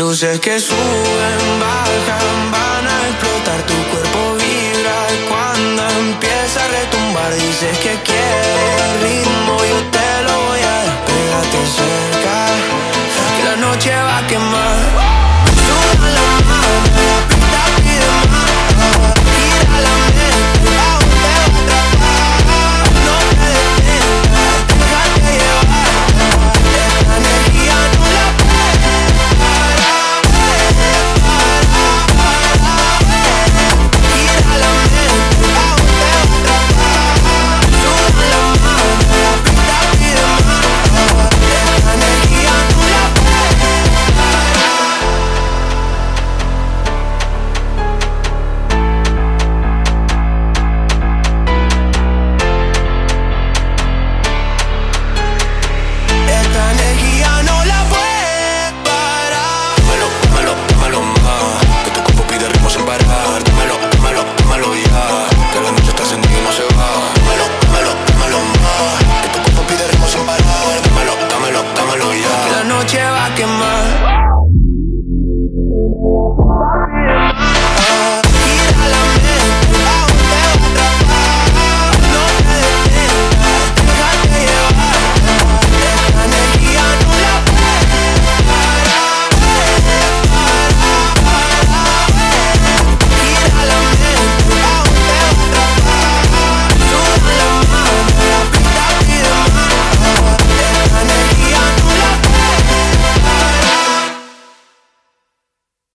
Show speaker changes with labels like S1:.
S1: Luces que suben, bajan, van a explotar. Tu cuerpo vibra y cuando empieza a retumbar dices que quieres